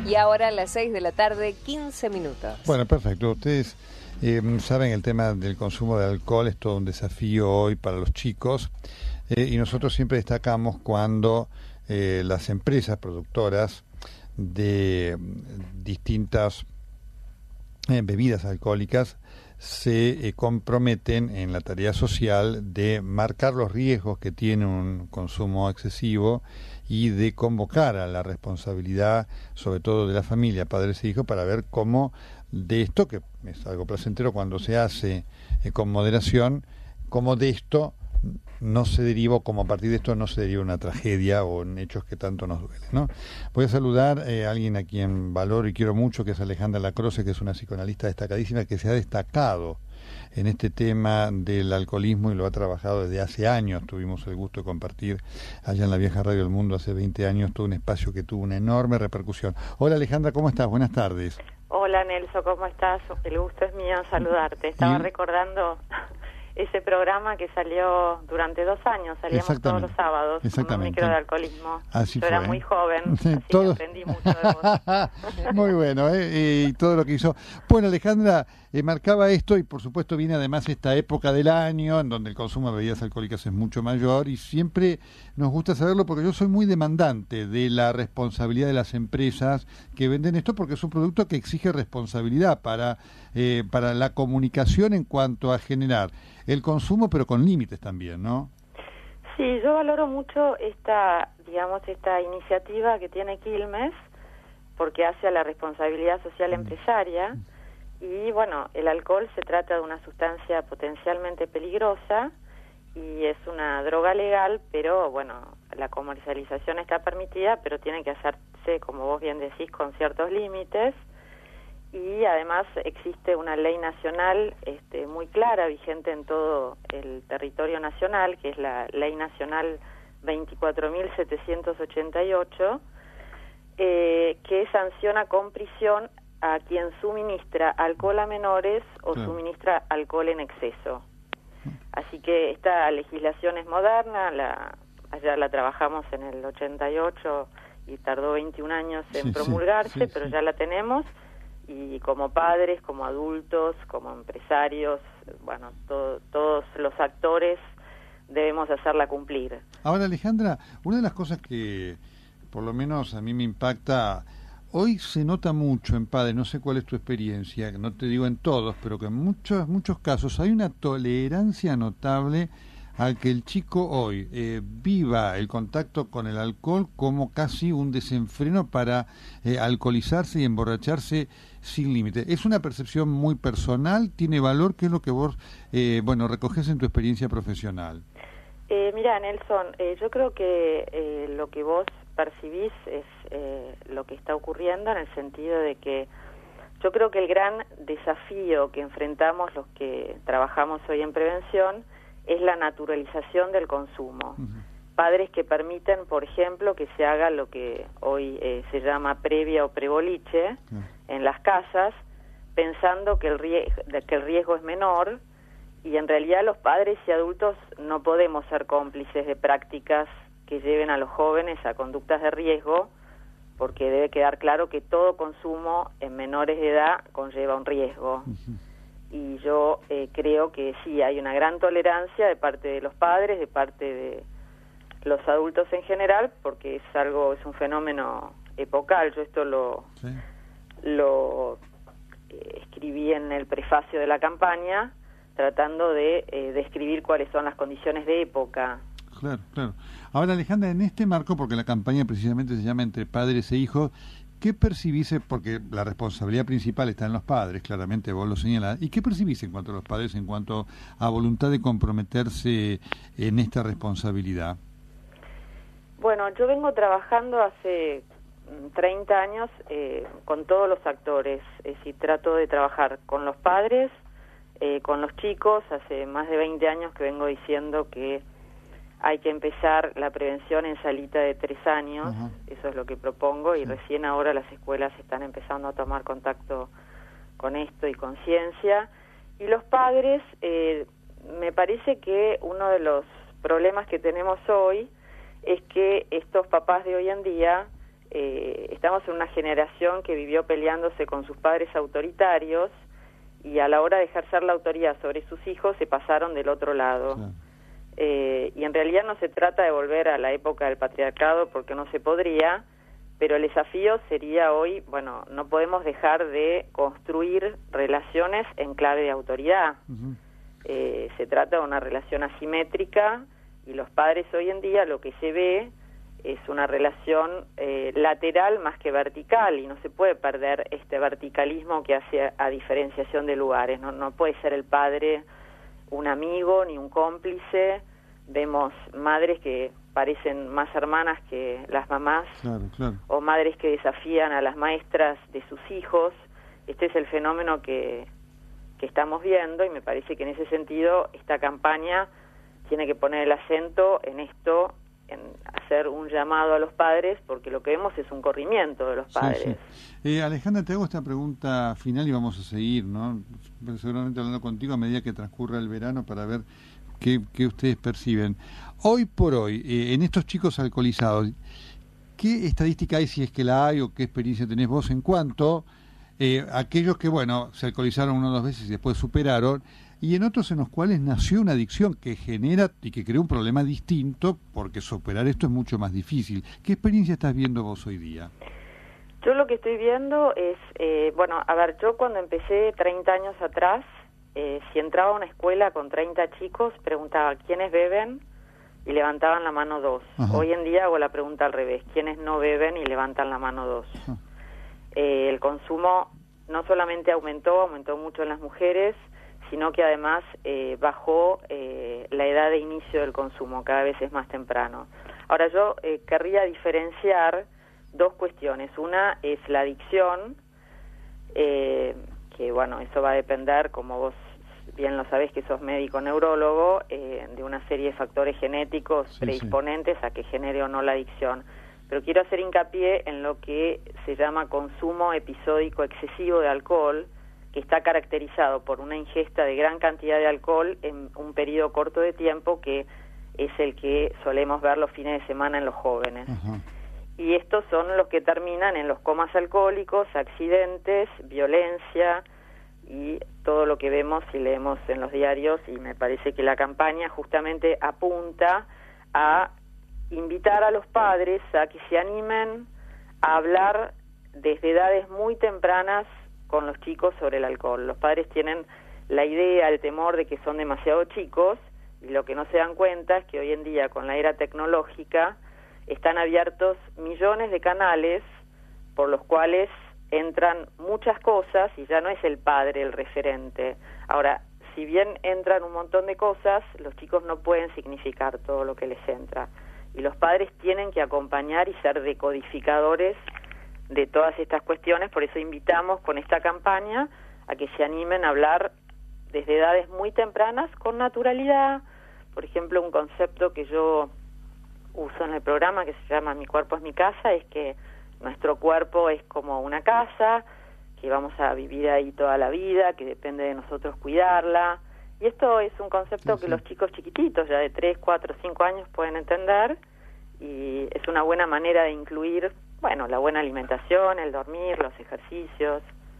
Y ahora a las 6 de la tarde, 15 minutos. Bueno, perfecto. Ustedes saben, el tema del consumo de alcohol es todo un desafío hoy para los chicos, y nosotros siempre destacamos cuando las empresas productoras de distintas bebidas alcohólicas se comprometen en la tarea social de marcar los riesgos que tiene un consumo excesivo y de convocar a la responsabilidad, sobre todo de la familia, padres e hijos, para ver cómo de esto, que es algo placentero cuando se hace con moderación, cómo de esto no se deriva, como a partir de esto no se deriva una tragedia o en hechos que tanto nos duelen, ¿no? Voy a saludar a alguien a quien valoro y quiero mucho, que es Alejandra Lacroze, que es una psicoanalista destacadísima, que se ha destacado en este tema del alcoholismo y lo ha trabajado desde hace años. Tuvimos el gusto de compartir allá en la vieja Radio del Mundo hace 20 años, todo un espacio que tuvo una enorme repercusión. Hola Alejandra, ¿cómo estás? Buenas tardes. Hola Nelson, ¿cómo estás? El gusto es mío saludarte. Estaba recordando ese programa que salió durante 2 años, salíamos todos los sábados con un micro de alcoholismo. Así Yo fue. Era muy joven, así que aprendí mucho de vos. Muy bueno, y todo lo que hizo. Bueno, Alejandra, marcaba esto y por supuesto viene además esta época del año en donde el consumo de bebidas alcohólicas es mucho mayor y siempre nos gusta saberlo porque yo soy muy demandante de la responsabilidad de las empresas que venden esto, porque es un producto que exige responsabilidad para la comunicación en cuanto a generar el consumo, pero con límites también, ¿no? Sí, yo valoro mucho esta iniciativa que tiene Quilmes, porque hace a la responsabilidad social empresaria. Y bueno, el alcohol se trata de una sustancia potencialmente peligrosa y es una droga legal, pero bueno, la comercialización está permitida, pero tiene que hacerse, como vos bien decís, con ciertos límites. Y además existe una ley nacional muy clara, vigente en todo el territorio nacional, que es la Ley Nacional 24.788, que sanciona con prisión a quien suministra alcohol a menores o suministra alcohol en exceso. Así que esta legislación es moderna, allá la trabajamos en el 88 y tardó 21 años en promulgarse, pero ya la tenemos. Y como padres, como adultos, como empresarios, bueno, todos los actores debemos hacerla cumplir. Ahora, Alejandra, una de las cosas que por lo menos a mí me impacta, hoy se nota mucho en padres, no sé cuál es tu experiencia, no te digo en todos, pero que en muchos casos hay una tolerancia notable al que el chico hoy viva el contacto con el alcohol como casi un desenfreno para alcoholizarse y emborracharse sin límite. ¿Es una percepción muy personal? ¿Tiene valor? ¿Qué es lo que vos recogés en tu experiencia profesional? Mira, Nelson, yo creo que lo que vos percibís es lo que está ocurriendo, en el sentido de que yo creo que el gran desafío que enfrentamos los que trabajamos hoy en prevención es la naturalización del consumo. Padres que permiten, por ejemplo, que se haga lo que hoy se llama previa o preboliche en las casas, pensando que el riesgo es menor, y en realidad los padres y adultos no podemos ser cómplices de prácticas que lleven a los jóvenes a conductas de riesgo, porque debe quedar claro que todo consumo en menores de edad conlleva un riesgo. Y yo creo que sí, hay una gran tolerancia de parte de los padres, de parte de los adultos en general, porque es un fenómeno epocal. Yo esto lo escribí en el prefacio de la campaña, tratando de describir cuáles son las condiciones de época. Claro, claro. Ahora, Alejandra, en este marco, porque la campaña precisamente se llama Entre Padres e Hijos, ¿qué percibís? Porque la responsabilidad principal está en los padres, claramente vos lo señalás. ¿Y qué percibís en cuanto a los padres, en cuanto a voluntad de comprometerse en esta responsabilidad? Bueno, yo vengo trabajando hace 30 años con todos los actores. Es decir, trato de trabajar con los padres, con los chicos. Hace más de 20 años que vengo diciendo que hay que empezar la prevención en salita de 3 años, eso es lo que propongo, y recién ahora las escuelas están empezando a tomar contacto con esto y conciencia. Y los padres, me parece que uno de los problemas que tenemos hoy es que estos papás de hoy en día estamos en una generación que vivió peleándose con sus padres autoritarios y a la hora de ejercer la autoridad sobre sus hijos se pasaron del otro lado. Claro. Y en realidad no se trata de volver a la época del patriarcado porque no se podría, pero el desafío sería hoy, bueno, no podemos dejar de construir relaciones en clave de autoridad. Uh-huh. Se trata de una relación asimétrica y los padres hoy en día lo que se ve es una relación lateral más que vertical y no se puede perder este verticalismo que hace a diferenciación de lugares. No puede ser el padre un amigo ni un cómplice. Vemos madres que parecen más hermanas que las mamás, claro, claro. O madres que desafían a las maestras de sus hijos. Este es el fenómeno que estamos viendo y me parece que en ese sentido esta campaña tiene que poner el acento en esto, en hacer un llamado a los padres, porque lo que vemos es un corrimiento de los padres. Sí. Alejandra, te hago esta pregunta final y vamos a seguir, ¿no? Seguramente hablando contigo a medida que transcurra el verano para ver qué ustedes perciben. Hoy por hoy, en estos chicos alcoholizados, ¿qué estadística hay, si es que la hay, o qué experiencia tenés vos en cuanto aquellos que, bueno, se alcoholizaron una o dos veces y después superaron, y en otros en los cuales nació una adicción que genera y que crea un problema distinto, porque superar esto es mucho más difícil? ¿Qué experiencia estás viendo vos hoy día? Yo lo que estoy viendo es, yo cuando empecé 30 años atrás, si entraba a una escuela con 30 chicos, preguntaba ¿quiénes beben? Y levantaban la mano 2. Ajá. Hoy en día hago la pregunta al revés, ¿quiénes no beben? Y levantan la mano 2. El consumo no solamente aumentó mucho en las mujeres, sino que además bajó la edad de inicio del consumo, cada vez es más temprano. Ahora yo querría diferenciar dos cuestiones. Una es la adicción, que bueno, eso va a depender, como vos bien lo sabés que sos médico neurólogo, de una serie de factores genéticos predisponentes a que genere o no la adicción. Pero quiero hacer hincapié en lo que se llama consumo episódico excesivo de alcohol, que está caracterizado por una ingesta de gran cantidad de alcohol en un periodo corto de tiempo, que es el que solemos ver los fines de semana en los jóvenes. Ajá. Y estos son los que terminan en los comas alcohólicos, accidentes, violencia y todo lo que vemos y leemos en los diarios, y me parece que la campaña justamente apunta a invitar a los padres a que se animen a hablar desde edades muy tempranas con los chicos sobre el alcohol. Los padres tienen la idea, el temor de que son demasiado chicos, y lo que no se dan cuenta es que hoy en día, con la era tecnológica, están abiertos millones de canales por los cuales entran muchas cosas y ya no es el padre el referente. Ahora, si bien entran un montón de cosas, los chicos no pueden significar todo lo que les entra. Y los padres tienen que acompañar y ser decodificadores de todas estas cuestiones. Por eso invitamos con esta campaña a que se animen a hablar desde edades muy tempranas con naturalidad. Por ejemplo, un concepto que yo uso en el programa, que se llama Mi cuerpo es mi casa, es que nuestro cuerpo es como una casa, que vamos a vivir ahí toda la vida, que depende de nosotros cuidarla. Y esto es un concepto que los chicos chiquititos, ya de 3, 4, 5 años, pueden entender, y es una buena manera de incluir, bueno, la buena alimentación, el dormir, los ejercicios.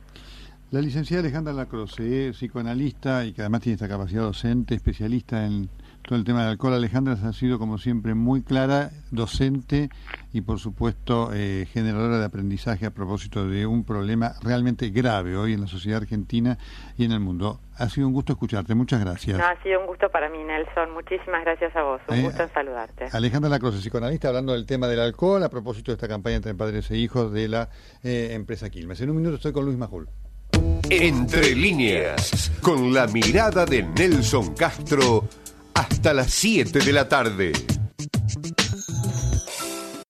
La licenciada Alejandra Lacroze, psicoanalista y que además tiene esta capacidad docente, especialista en todo el tema del alcohol. Alejandra ha sido, como siempre, muy clara, docente y, por supuesto, generadora de aprendizaje a propósito de un problema realmente grave hoy en la sociedad argentina y en el mundo. Ha sido un gusto escucharte. Muchas gracias. No, ha sido un gusto para mí, Nelson. Muchísimas gracias a vos. Un gusto en saludarte. Alejandra Lacroze, psicoanalista, hablando del tema del alcohol a propósito de esta campaña entre padres e hijos de la empresa Quilmes. En un minuto estoy con Luis Majul. Entre líneas, con la mirada de Nelson Castro, hasta las 7 de la tarde.